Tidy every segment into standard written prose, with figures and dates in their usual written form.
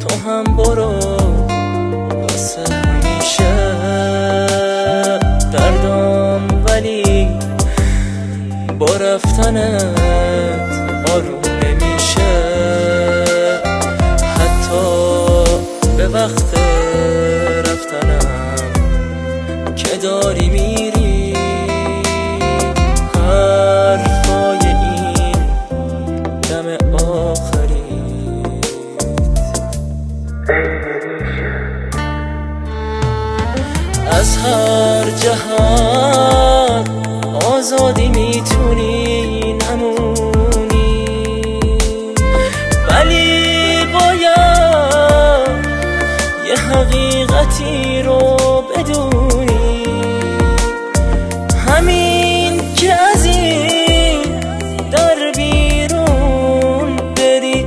تو هم برو واسه همیشه. دردام ولی با رفتنت آروم نمیشه. حتی به وقت رفتنم که داری میری، حرفای این دم آخری از هر جهت آزادی میتونی نمونی، ولی باید یه حقیقتی رو بدونی. همین که از این در بیرون بری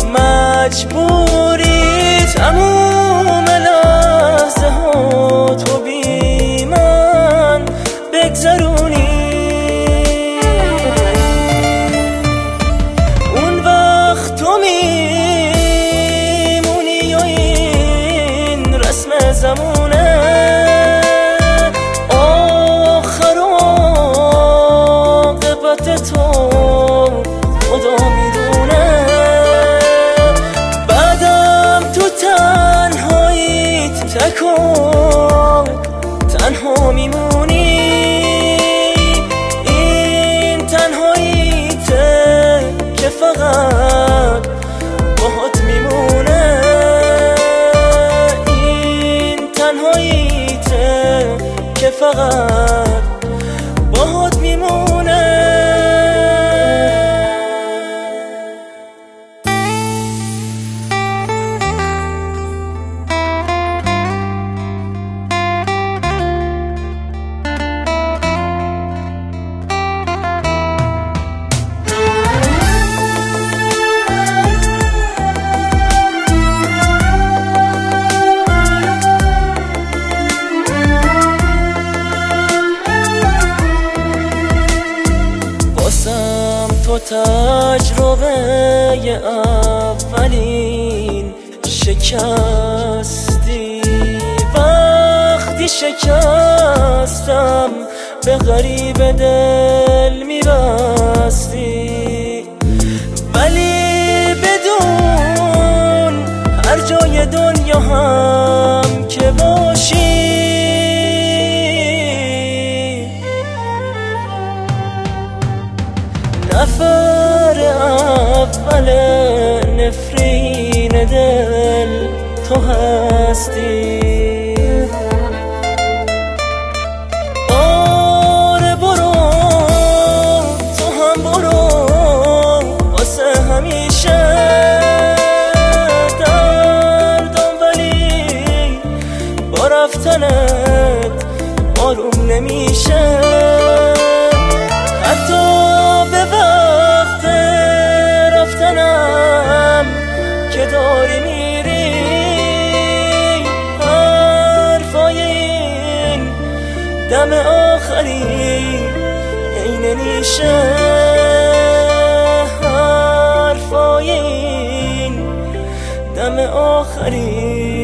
مجبوری تموم لحظه ها تو بی من بگذرونی. اون وقت تو میمونی و این رسم زمونه، آخر عاقبت تو خدا میدونه. بعدم تو تنهاییت تکون تنها میمونی. این تنهاییته که فقط باهات میمونه. این تنهاییته که فقط باهات میمونه. تو تجربه اولین شکستی، وقتی شکستم به غریب دل میبستی. ولی بدون هر جای دنیا هم که باشی، نفر اول نفرین دل تو هستی. آره برو تو هم برو واسه همیشه. دردم ولی با رفتنت آروم نمیشه. حتی به وقت رفتنم که داری میری، حرفای این دم آخری عین نیشه. حرفای این دم آخری